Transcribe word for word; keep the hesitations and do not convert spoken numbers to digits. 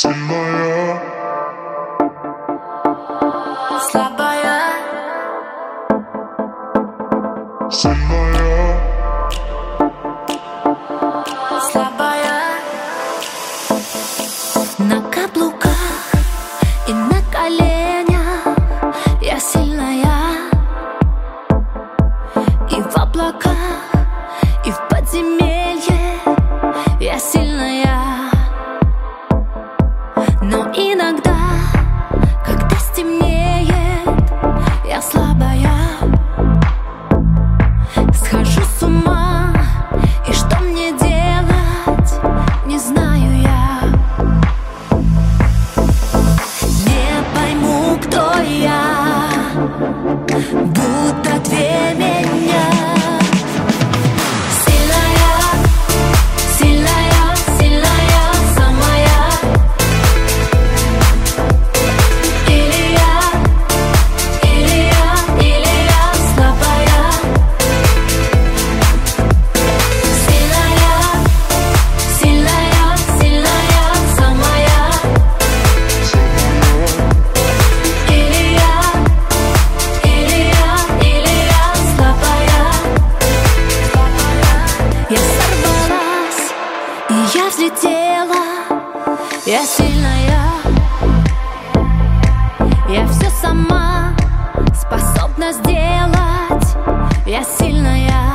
Сильная, слабая, сильная, слабая. На каблуках и на коленях я сильная. И в облаках, и в подземелье я сильная. Но иногда, когда стемнеет, я слабая. Схожу с ума, и что мне делать, не знаю я. Не пойму, кто я, будто две меня. Я взлетела, я сильная. Я все сама способна сделать, я сильная.